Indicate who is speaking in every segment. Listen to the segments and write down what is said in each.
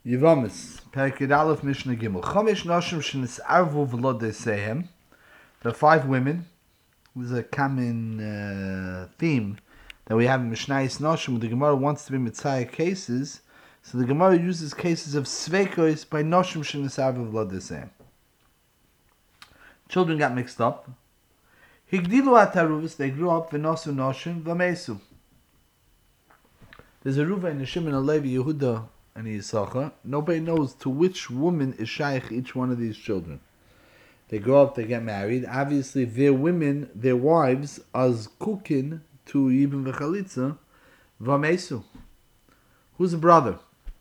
Speaker 1: Yevamis, Perek Yud Aleph, Mishnah Gimel. Chomesh Noshim Shenisarvu V'lo Desehem. There are 5 women. This is a common theme that we have in Mishnayos Noshim. The Gemara wants to be Mitzayah cases, so the Gemara uses cases of Sveikos by Noshim Shenisarvu V'lo Desehem. Children got mixed up. Higdilu Ataruvis, they grew up, V'nosu Noshim V'mesu. There's a Ruva and a Shimon, a Levi, Yehuda, and Yisachar. Nobody knows to which woman is shaykh each one of these children. They grow up, they get married. Obviously, their women, their wives, are cooking to Yibum v'chalitza v'mesu. Who's the brother?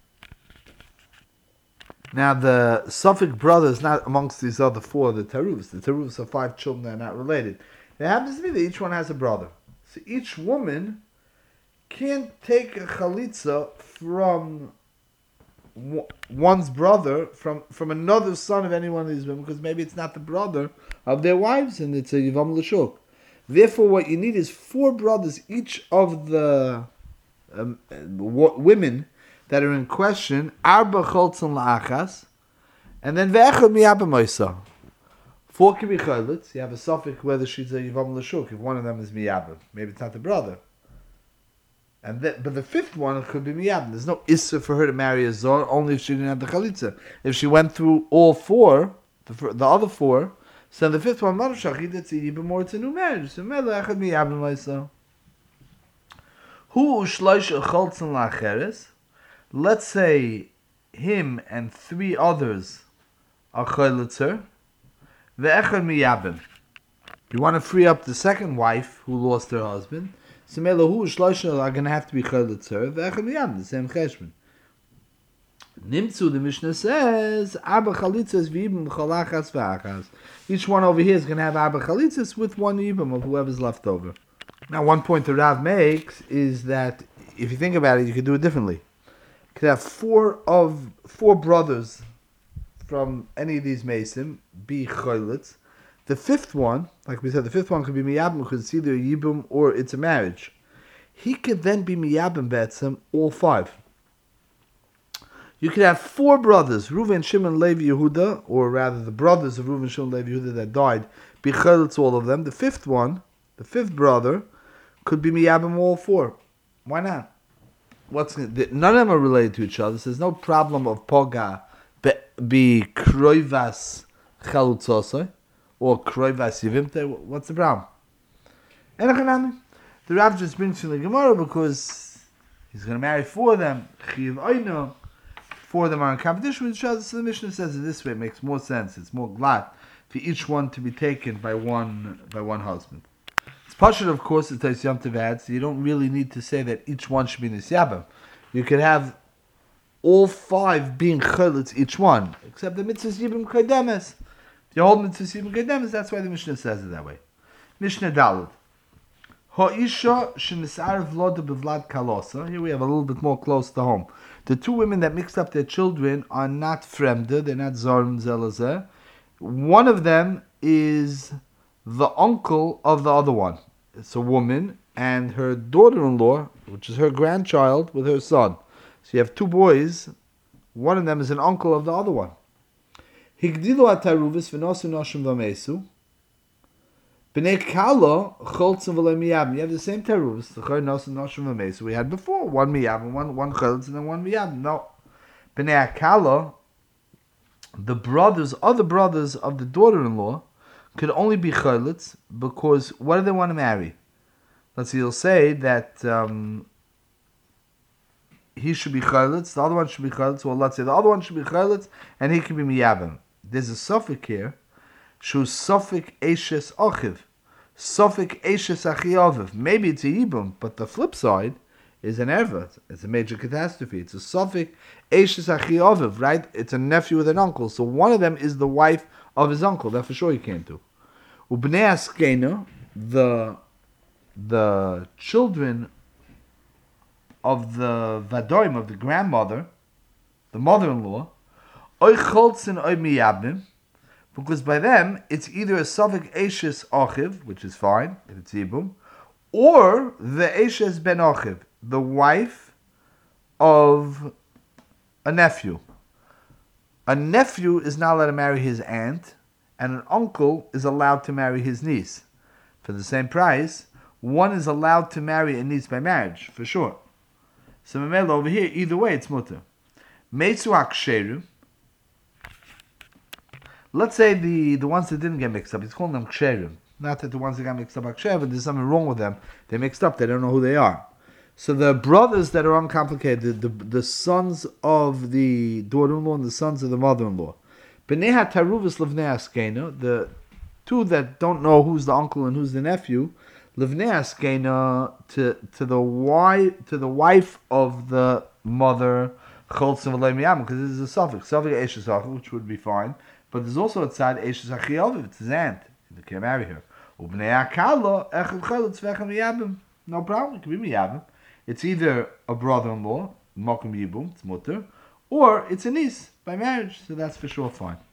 Speaker 1: Now, the Suffolk brother is not amongst these other 4, the Taruvs. The Taruvs are 5 children that are not related. It happens to be that each one has a brother. So each woman can't take a chalitza from one's brother from another son of any one of these women, because maybe it's not the brother of their wives and it's a Yivam L'Shuk. Therefore, what you need is 4 brothers, each of the women that are in question, Arba Choltzon La'achas, and then Ve'echad Miyabba Moisa. 4 can be Cholitz. You have a suffix whether she's a Yivam L'Shuk, if one of them is Miyabba. Maybe it's not the brother. But the 5th one could be miyab. There's no issa for her to marry a zor, only if she didn't have the chalitza. If she went through all 4, the other 4, so the 5th one, marushach, it's even more, it's a new marriage. So melech had miyab myself. Who ushloish choltzen lacheres? Let's say him and 3 others are chalitzer. Ve'echad miyabim. You want to free up the 2nd wife who lost her husband. So Melahu Shloisha are going to have to be Chalitzer, Ve'echad Miyabim, the same cheshbon. Nimtzu, the Mishnah says, Arba Chalitzas v'Yibim Chalachas v'Achas. Each one over here is going to have Arba Chalitzas with 1 Yibim of whoever's left over. Now, one point the Rav makes is that, if you think about it, you could do it differently. You could have 4 brothers from any of these Mesim be Chalitz. The 5th one, like we said, the 5th one could be Miyabim because it's either a Yibum or it's a marriage. He could then be Miyabim Betzim, all 5. You could have 4 brothers, Reuven, Shimon, Levi, Yehuda, or rather the brothers of Reuven, Shimon, Levi, Yehuda that died, be Chalitz all of them. The 5th one, the 5th brother, could be Miyabim all 4. Why not? None of them are related to each other, so there's no problem of Poga be Kroivas Chalutzosai. Or Kroivas Yivimte, what's the problem? The Rav just brings from the Gemara because he's going to marry 4 of them. 4 of them are in competition with each other, so the Mishnah says it this way. It makes more sense. It's more glad for each one to be taken by one husband. It's pashut, of course, it's Tais Yom Tov adds, so you don't really need to say that each one should be Nisyabim. You could have all 5 being Cholitz each one, except the mitzvahs Yibim Kaidemes. The whole mitzvah Yibum Kedemes, that's why the Mishnah says it that way. Mishnah Daled. Ha'isha shenisarv lo de bevlad kalosa. Here we have a little bit more close to home. The 2 women that mixed up their children are not fremde, they're not zorim zelazeh. One of them is the uncle of the other one. It's a woman and her daughter-in-law, which is her grandchild, with her son. So you have 2 boys. One of them is an uncle of the other one. Higdilu ataruvis v'nosu noshim v'mesu. B'nei kala choltzim v'lo miyabim. You have the same taruvis, the chor nosu noshim v'mesu we had before. 1 miyabim, one choltz, and then 1 miyabim. No. B'nei kala, the other brothers of the daughter-in-law, could only be choltz because what do they want to marry? Let's see, he'll say that he should be choltz, the other one should be choltz. Well, let's say the other one should be choltz, and he can be miyabim. There's a suffix here, shu suffix eshes achiv, suffix eshes achiaviv. Maybe it's a yibum, but the flip side is an erva. It's a major catastrophe. It's a suffix eshes achiaviv, right? It's a nephew with an uncle. So one of them is the wife of his uncle. That for sure you can't do. Ubnei askena, the children of the vadoim, of the grandmother, the mother-in-law, oy choltzin oy miyabim, because by them it's either a suffix eshes achiv, which is fine if it's yibum, or the eshes ben achiv, the wife of a nephew. A nephew is not allowed to marry his aunt, and an uncle is allowed to marry his niece. For the same price, one is allowed to marry a niece by marriage, for sure. So Mamela over here, either way, it's mutter. Meitzu aksheru. Let's say the ones that didn't get mixed up, he's calling them ksherim. Not that the ones that got mixed up are ksher, but there's something wrong with them. They're mixed up, they don't know who they are. So the brothers that are uncomplicated, the sons of the daughter-in-law and the sons of the mother-in-law. B'nei ha'taruvus livnei askena, the two that don't know who's the uncle and who's the nephew, livnei askena, to the wife of the mother, choltzim v'lei miyam, because this is a suffix eshes, which would be fine. But there's also a side eshes achiyov, it's his aunt. They can't marry her. Ubnei akala echad cholitz v'echad miyabim. No problem, it can be miyabim. It's either a brother-in-law, Mokum Yibum, it's mutter, or it's a niece by marriage, so that's for sure fine.